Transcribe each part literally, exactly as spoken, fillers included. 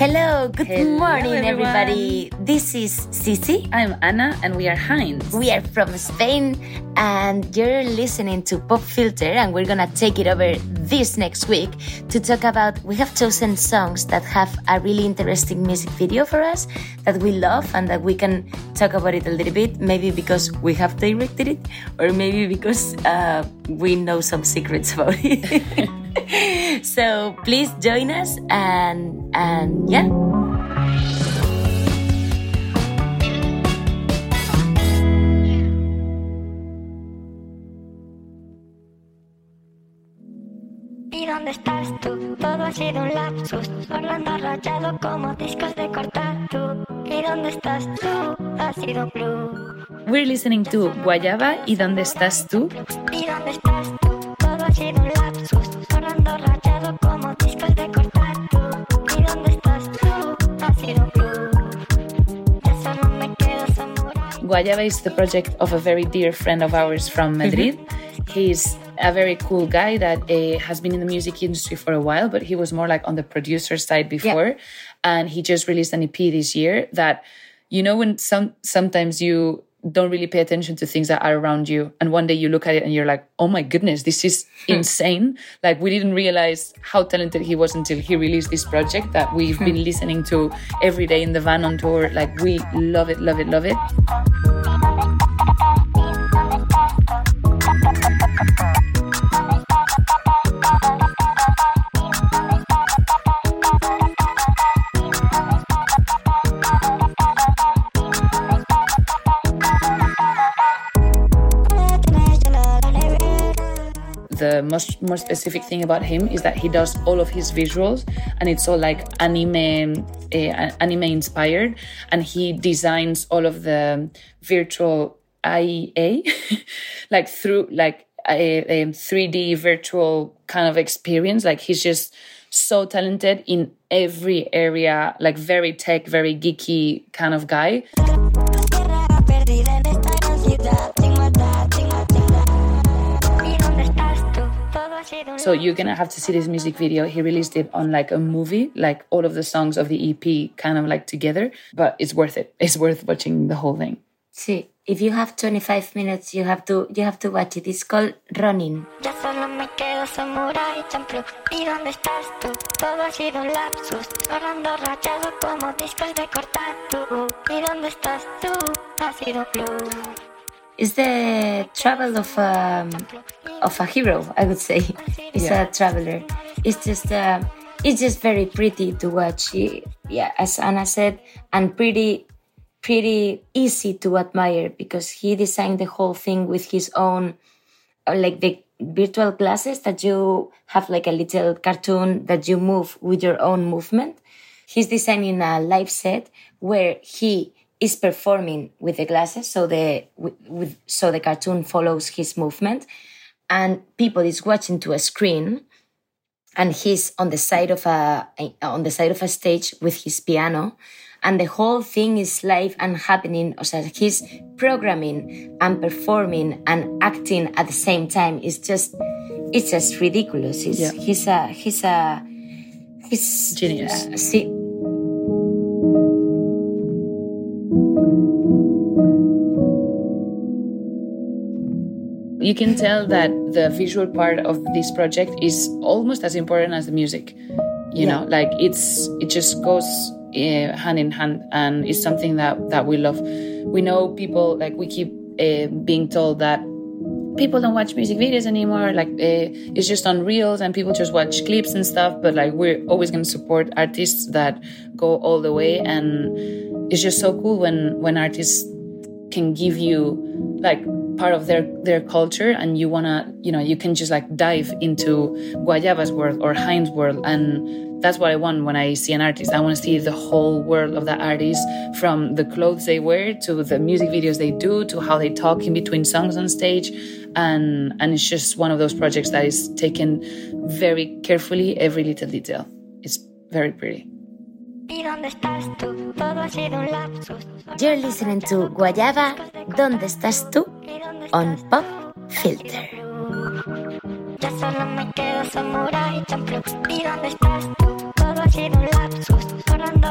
Hello, good Hello, morning, everyone. everybody. This is Cici. I'm Anna, and we are Heinz. We are from Spain, and you're listening to Pop Filter, and we're gonna take it over this next week to talk about. We have chosen songs that have a really interesting music video for us that we love, and that we can talk about it a little bit. Maybe because we have directed it, or maybe because uh, we know some secrets about it. So please join us, and and yeah. ¿Y dónde estás tú? Todo ha sido un lapsus, Orlando rayado como discos de cortar tú. ¿Y dónde estás tú? Ha sido blue. We're listening to Guayaba y ¿Dónde estás tú? ¿Y dónde estás tú? Todo ha sido un lapsus, Orlando rayado como discos de cortar tú. ¿Y dónde estás tú? Ha sido blue. Ya solo me quedo samurai. Guayaba is the project of a very dear friend of ours from Madrid. Mm-hmm. He's a very cool guy that uh, has been in the music industry for a while, but he was more like on the producer side before. Yeah. And he just released an E P this year that, you know, when some sometimes you don't really pay attention to things that are around you. And one day you look at it and you're like, oh my goodness, this is insane. Like, we didn't realize how talented he was until he released this project that we've been listening to every day in the van on tour. Like, we love it, love it, love it. The most more specific thing about him is that he does all of his visuals, and it's all like anime, uh, anime inspired, and he designs all of the virtual I E A, like through like a, a three D virtual kind of experience. Like, he's just so talented in every area, like very tech, very geeky kind of guy. So you're gonna have to see this music video. He released it on like a movie, like all of the songs of the E P kind of like together, but it's worth it. It's worth watching the whole thing. See, if you have twenty-five minutes, you have to you have to watch it. It's called Running. Ya solo me quedo samurai champloo. ¿Y dónde estás tú? Todo ha sido un lapsus, Orlando rayado como discos de cortar tú. ¿Y dónde estás tú? Ha sido blue. It's the travel of um, of a hero, I would say. It's yeah. a traveler. It's just uh, it's just very pretty to watch. Yeah, as Anna said, and pretty pretty easy to admire, because he designed the whole thing with his own, like the virtual glasses that you have, like a little cartoon that you move with your own movement. He's designing a live set where he is performing with the glasses, so the with, with so the cartoon follows his movement, and people is watching to a screen, and he's on the side of a on the side of a stage with his piano, and the whole thing is live and happening. So he's programming and performing and acting at the same time. It's just it's just ridiculous. He's, yeah. he's a he's a he's genius. Uh, see, you can tell that the visual part of this project is almost as important as the music. You yeah. know, like it's it just goes uh, hand in hand, and it's something that, that we love. We know people, like, we keep uh, being told that people don't watch music videos anymore. Like, uh, it's just on reels and people just watch clips and stuff. But like, we're always going to support artists that go all the way, and it's just so cool when when artists can give you like part of their their culture, and you wanna, you know, you can just like dive into Guayaba's world or Heinz world. And that's what I want when I see an artist. I want to see the whole world of that artist, from the clothes they wear to the music videos they do to how they talk in between songs on stage. And and it's just one of those projects that is taken very carefully, every little detail. It's very pretty. You're listening to Guayaba, ¿Dónde estás tú? On Pop Filter. Ya solo me quedo samurai champloo. ¿Y dónde estás tú? Todo ha sido un lapsus.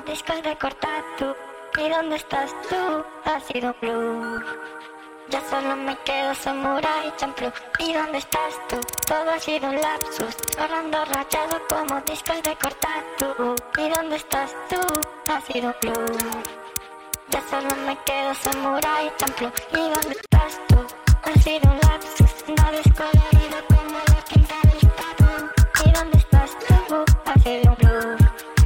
discos de cortar tú. ¿Y dónde estás tú? Ha sido blue. Ya solo me quedo Samurai Champloo. ¿Y dónde estás tú? Todo ha sido un lapsus, sonando rayado como discos de cortar tú. ¿Y dónde estás tú? Ha sido blue. Ya solo me quedo Samurai Champloo. ¿Y dónde estás tú? Ha sido un lapsus, no descolorido como la tinta del tatu. ¿Y dónde estás tú? Ha sido blue.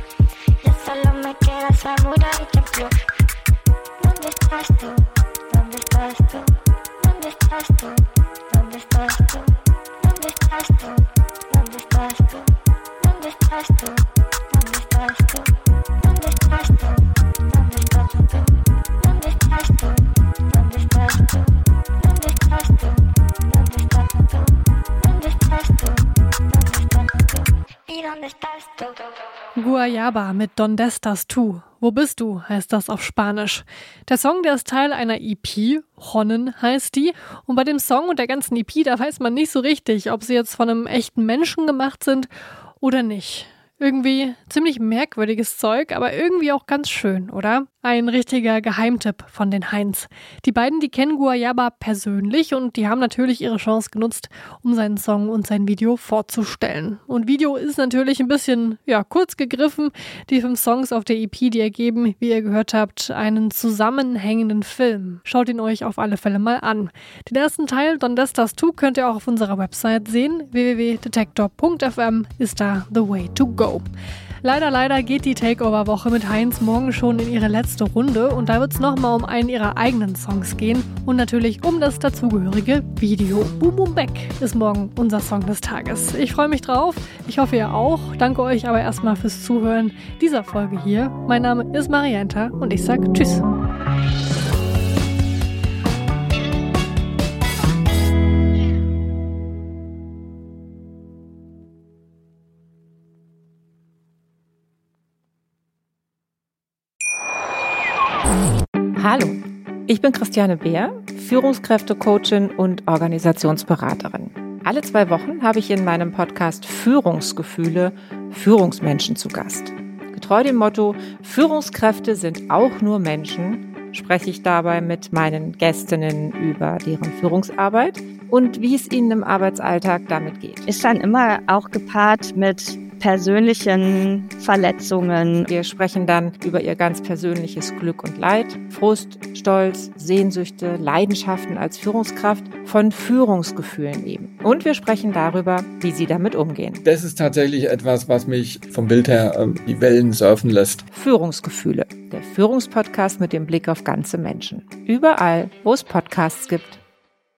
Ya solo me queda Samurai Champloo. ¿Dónde estás tú? ¿Dónde estás tú? ¿Dónde estás tú? ¿Dónde estás tú? ¿Dónde estás tú? ¿Dónde estás tú? ¿Dónde estás tú? ¿Dónde estás tú? ¿Dónde estás tú? ¿Dónde estás tú? ¿Dónde estás tú? ¿Dónde estás tú? ¿Dónde estás tú? ¿Dónde estás tú? ¿Dónde estás tú? ¿Dónde estás tú? ¿Y dónde estás tú? Guayaba mit Donde estás tú? Wo bist du, heißt das auf Spanisch. Der Song, der ist Teil einer E P, Honnen heißt die. Und bei dem Song und der ganzen E P, da weiß man nicht so richtig, ob sie jetzt von einem echten Menschen gemacht sind oder nicht. Irgendwie ziemlich merkwürdiges Zeug, aber irgendwie auch ganz schön, oder? Ein richtiger Geheimtipp von den Heinz. Die beiden, die kennen Guayaba persönlich und die haben natürlich ihre Chance genutzt, um seinen Song und sein Video vorzustellen. Und Video ist natürlich ein bisschen, ja, kurz gegriffen. Die fünf Songs auf der E P, die ergeben, wie ihr gehört habt, einen zusammenhängenden Film. Schaut ihn euch auf alle Fälle mal an. Den ersten Teil, Donde estás tú, könnt ihr auch auf unserer Website sehen. w w w punkt detektor punkt f m ist da the way to go. Leider, leider geht die Takeover-Woche mit Heinz morgen schon in ihre letzte Runde und da wird es nochmal um einen ihrer eigenen Songs gehen und natürlich um das dazugehörige Video. Boom Boom Back ist morgen unser Song des Tages. Ich freue mich drauf, ich hoffe ihr auch. Danke euch aber erstmal fürs Zuhören dieser Folge hier. Mein Name ist Marianta und ich sag Tschüss. Hallo, ich bin Christiane Beer, Führungskräftecoachin und Organisationsberaterin. Alle zwei Wochen habe ich in meinem Podcast Führungsgefühle Führungsmenschen zu Gast. Getreu dem Motto Führungskräfte sind auch nur Menschen, spreche ich dabei mit meinen Gästinnen über deren Führungsarbeit und wie es ihnen im Arbeitsalltag damit geht. Ist dann immer auch gepaart mit persönlichen Verletzungen. Wir sprechen dann über ihr ganz persönliches Glück und Leid, Frust, Stolz, Sehnsüchte, Leidenschaften als Führungskraft, von Führungsgefühlen eben. Und wir sprechen darüber, wie sie damit umgehen. Das ist tatsächlich etwas, was mich vom Bild her äh, die Wellen surfen lässt. Führungsgefühle, der Führungspodcast mit dem Blick auf ganze Menschen. Überall, wo es Podcasts gibt.